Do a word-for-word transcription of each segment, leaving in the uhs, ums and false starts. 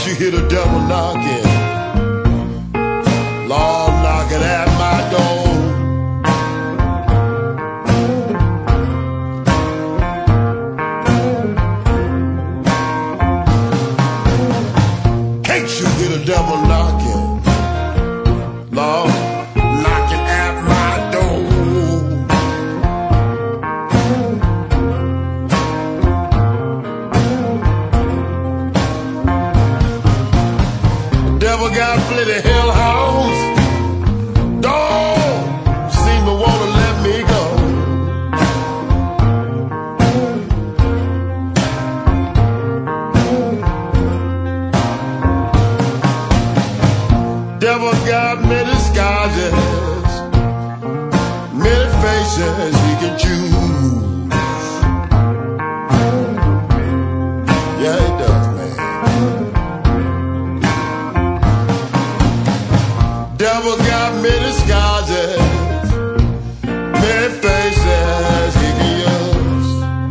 you hear the devil knocking? Lord, knocking at my door. Can't you hear the devil knocking? Lord, knocking at my door. Devil got plenty hellhounds. Don't seem to wanna let me go. Devil got many disguises, many faces he can choose. Yeah, he does, man. Devil got many disguises, many faces he can use.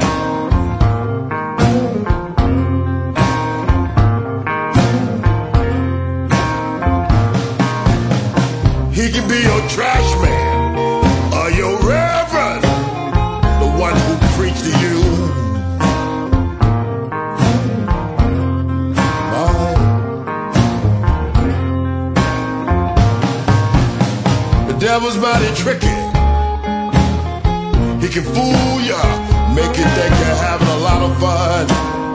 He can be your trash man or your reverend, the one who preached to you. The devil's mighty tricky. He can fool ya, make you think you're having a lot of fun.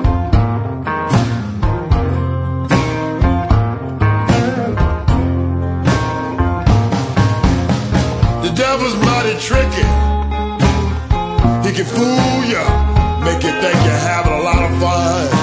The devil's mighty tricky. He can fool ya, make you think you're having a lot of fun.